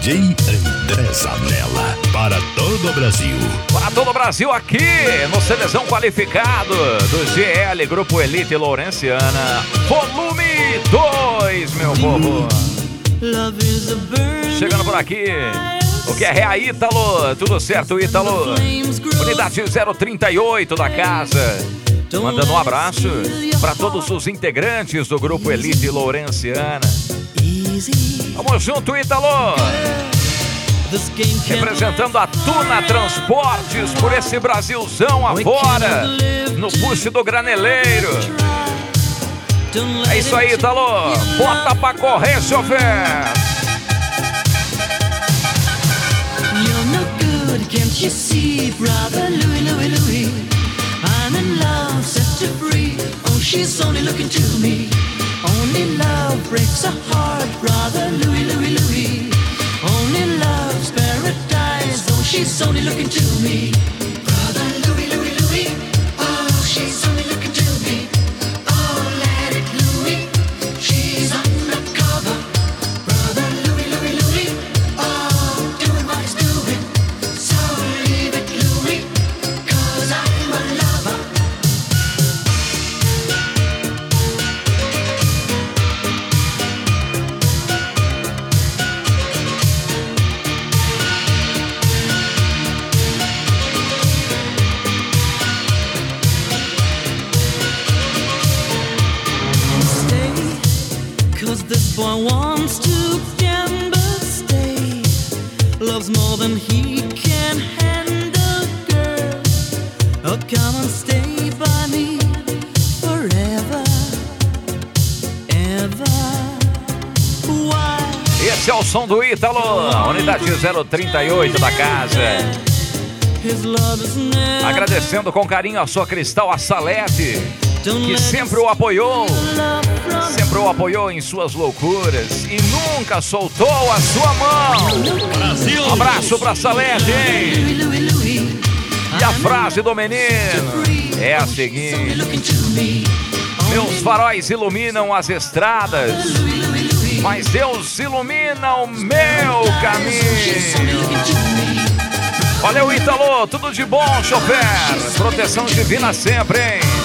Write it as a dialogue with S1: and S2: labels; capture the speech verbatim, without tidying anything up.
S1: J André Zanella, para todo o Brasil.
S2: Para todo o Brasil aqui, no CDzão qualificado do G L, Grupo Elite Lourenciana, volume dois, meu povo. Chegando por aqui, o que é a Ítalo? Tudo certo, Ítalo? Unidade zero trinta e oito da casa. Mandando um abraço para todos os integrantes do Grupo Elite Lourenciana. Vamos junto, Ítalo! Representando a Tuna Transportes por esse Brasilzão afora, no push do Graneleiro. É isso aí, Ítalo! Bota pra correr, chofer!
S3: You're no good, can't you see, brother Louie, Louie, Louie? I'm in love, set her free. Oh, she's only looking to me. Only love breaks a heart, brother Louie, Louie, Louie. Only love's paradise. Oh, she's only looking to me. Brother Louie, Louie, Louie. Oh, she's only looking to me. Oh, let it Louie. She's undercover. Brother Louie, Louie, Louie. Oh, doing what he's doing. So leave it, Louie, 'cause I'm a lover. This boy wants to gamble, stay. Loves more than he can handle, girl. Oh, come and stay by me forever, ever. Why?
S2: Esse é o som do Ítalo, unidade zero trinta e oito da casa. Agradecendo com carinho a sua Cristal, a Salete, que sempre o apoiou, sempre o apoiou em suas loucuras e nunca soltou a sua mão. Brasil. Um abraço pra Salete, hein? E a frase do menino é a seguinte: meus faróis iluminam as estradas, mas Deus ilumina o meu caminho. Valeu, Ítalo, tudo de bom, chofer. Proteção divina sempre, hein?